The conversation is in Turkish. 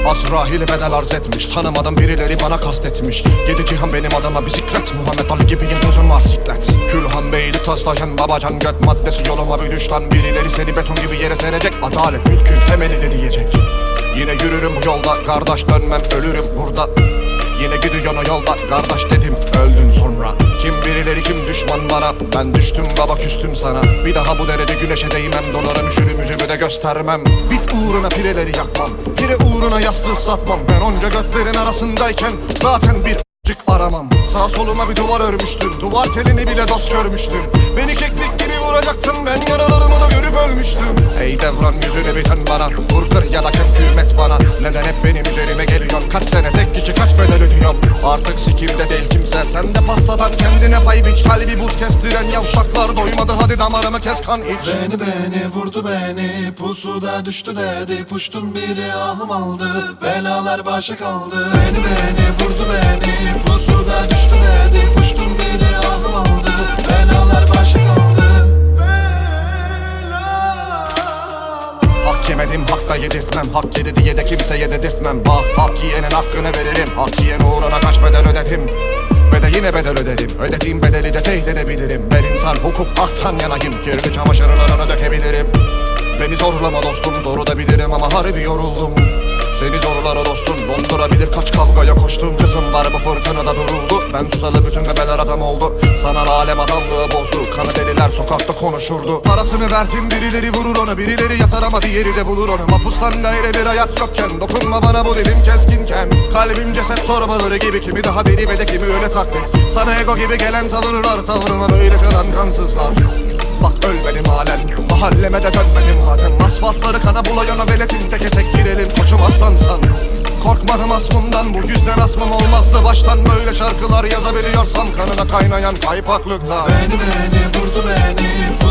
Azrail bedel arz etmiş, tanımadım birileri bana kastetmiş. 7 cihan benim adıma bisiklet, Muhammed Ali gibiyim gözüm var siklet. Külhan beyli taslayan babacan göt maddesi yoluma bir düşten. Birileri seni beton gibi yere serecek, adalet mülkün temeli de diyecek. Yine yürürüm bu yolda, kardeş dönmem ölürüm burada. Yine gidiyorsun o yolda, kardeş dedim öldün sonra. Kim birileri kim düşman bana, ben düştüm baba küstüm sana. Bir daha bu derece güneşe değmem, dolarım üşürüm yüzümü de göstermem. Bit uğruna pireleri yakmam, pire uğruna yastığı satmam. Ben onca göklerin arasındayken zaten bir aramam. Sağ soluma bir duvar örmüştüm, duvar telini bile dost görmüştüm. Beni keklik gibi vuracaktım, ben yaralarımı da görüp ölmüştüm. Ey devran yüzünü biten bana, vur kır ya da hükümet bana. Neden hep benim üzerime geliyorsun, kaç sene tek kişi kaç bedel ödüyorum. Artık sikimde değil kimse, sen de pastadan kendine pay biç. Kalbi buz kestiren yavşaklar doymadı, hadi damarımı kes kan iç. Beni vurdu beni, pusuda düştü dedi. Puştun biri ahım aldı, belalar başa kaldı. Beni vurdu beni, pusuda düştü dedi. Puştun biri ahım aldı, belalar başa kaldı. Hak yemedim, hak da yedirtmem. Hak yedi diye de kimseye dedirtmem. Bak hak yiyenin hakkını veririm. Hak yiyen uğruna kaç bedel ödedim, ve de yine bedel ödedim. Ödediğim bedeli de teyit edebilirim. Ben insan, hukuk, haktan yanayım. Kirli çamaşırlarını dökebilirim. Beni zorlama dostum, zoru da bilirim ama harbi yoruldum. Seni zorlara dostum, dondurabilir kaç kavgaya koştum. Kızım var bu fırtınada duruldu, ben susalı bütün bebeler adam oldu. Sana alem adamlığı bozdu, kanı deliler sokakta konuşurdu. Parasını verdim birileri vurur onu, birileri yatar ama diğeri de bulur onu. Mapustan gayrı bir hayat yokken, dokunma bana bu dilim keskinken. Kalbim ceset torbaları gibi, kimi daha deli ve de kimi öyle taklit. Sana ego gibi gelen tavırlar, tavrıma böyle kıran kansızlar. Bak ölmedim halen, mahalleme de dönmedim madem. Asfaltları kana bulayana veletin, teke tek girelim koçum aslansan. Korkmadım asmımdan, bu yüzden asmım olmazdı baştan. Böyle şarkılar yazabiliyorsam kanına kaynayan kaypaklıkta. Beni vurdu beni,